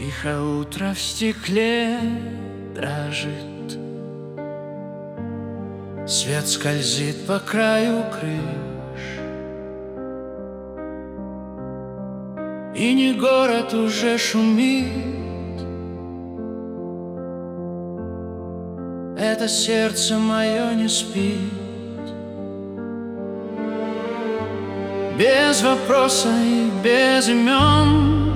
Тихо утро в стекле дрожит, свет скользит по краю крыш, и не город уже шумит, это сердце мое не спит. Без вопроса и без имен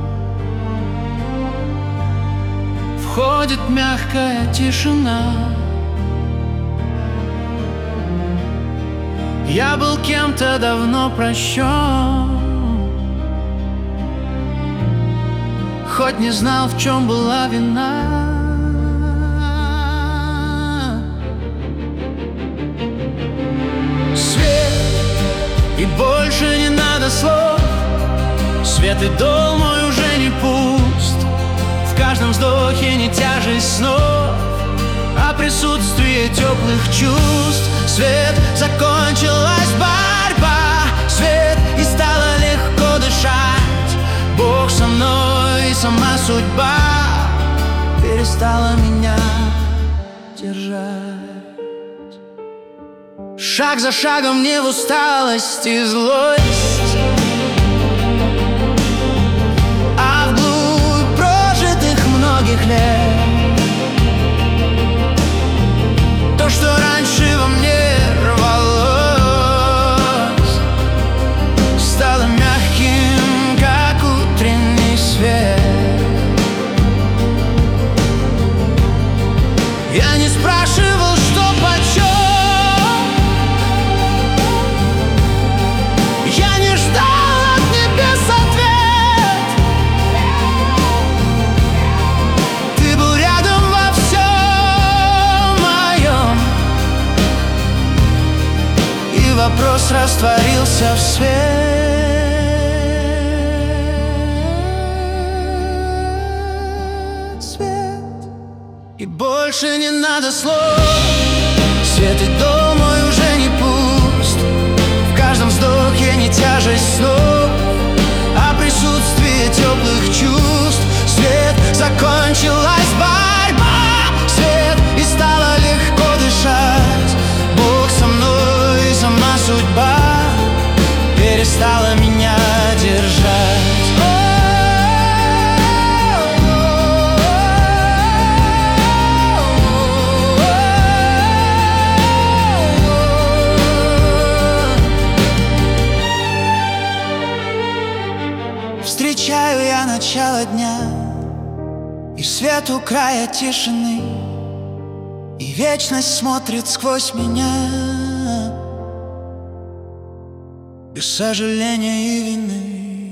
входит мягкая тишина. Я был кем-то давно прощен, хоть не знал, в чем была вина. И больше не надо слов, свет и дом мой уже не пуст. В каждом вздохе не тяжесть снов, а присутствие теплых чувств. Свет, закончилась борьба, свет, и стало легко дышать. Бог со мной, и сама судьба перестала меня держать. Шаг за шагом не в усталость и злость, а вглубь прожитых многих лет. То, что раньше во мне рвалось, стало мягким, как утренний свет. Я не спрашивал, что почем, вопрос растворился в свет. И больше не надо слов, свет и дом мой уже не пуст. В каждом вздохе не тяжесть снов, а присутствие теплых чувств. Свет, закончилась борьба, свет, и стало легко дышать. Бог со мной, сама судьба перестала меня держать. Встречаю я начало дня и свет у края тишины, и вечность смотрит сквозь меня, без сожаления и вины.